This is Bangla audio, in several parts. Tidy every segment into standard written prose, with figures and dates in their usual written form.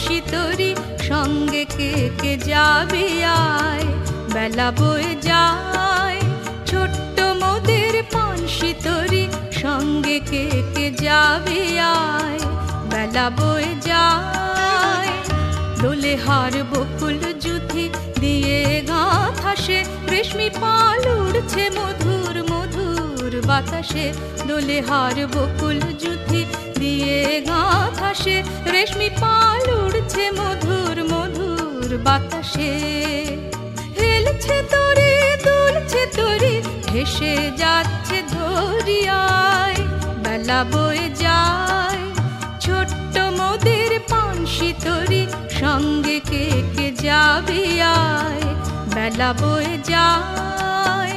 পানসি তরি সঙ্গে কে কে যাবে আয় বেলা বয়ে যায় ছোট্ট মোদের পানসি তরি সঙ্গে কে কে যাবে আয় বেলা বয়ে যায় দোলে হার বকুল জুথি দিয়ে গাঁথ হাসে রেশমি পাল উড়ছে মধুর মধুর বাতাসে দোলে হার বকুল জুথি দিয়ে গাঁথ হাসে রেশমি পাল উড়ছে মধুর মধুর বাতাসে হেলছে তরি দুলছে তরি ভেসে যাচ্ছে দরিয়ায় বেলা বয়ে যায় ছোট্ট মোদের পানসি তরি সঙ্গে কে কে যাবে আয় বেলা বয়ে যায়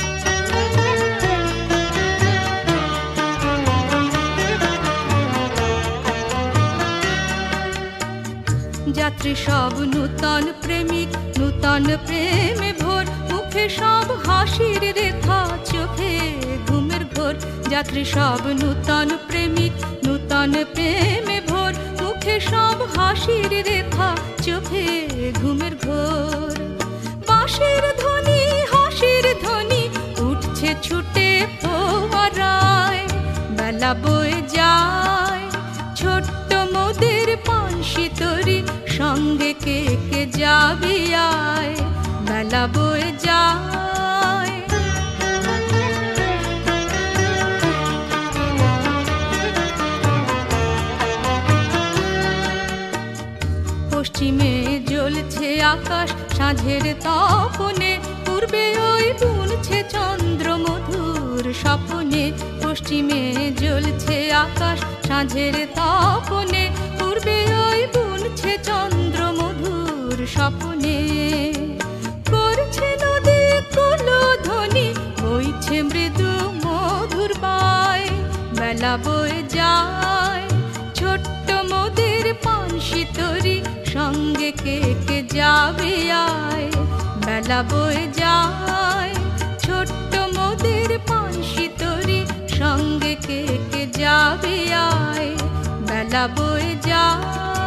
যাত্রী সব নূতন প্রেমিক নূতন প্রেমে ভোর মুখে সব হাসির রেখা চোখে ঘুমের ঘোর যাত্রী সব নূতন প্রেমিক নূতন প্রেমে ভোর মুখে সব হাসির রেখা চোখে ঘুমের ঘোর বাঁশির ধ্বনি হাসির ধ্বনি উঠছে ছুটে ফোয়ারায় বেলা বয়ে যায় ছোট্ট মোদের পানসি তরি সঙ্গে কে কে যাবে আয় বেলা বয়ে যায় পশ্চিমে জ্বলছে আকাশ সাঁঝের তপনে পূর্বে ওই বুনছে চন্দ্র মধুর স্বপনে পশ্চিমে জ্বলছে আকাশ সাঁঝের তপনে পূর্বে ওই বুনছে চন্দ্র মধুর স্বপনে করছে নদী কুলধ্বনি বইছে মৃদু মধুর বায় বেলা বয়ে যায় ছোট্ট মোদের পানসি তরি সঙ্গে কে কে যাবে আয় বেলা বয়ে যায় ছোট্ট মোদের পানসি তরি সঙ্গে কে কে যাবে আয় বেলা বয়ে যায়।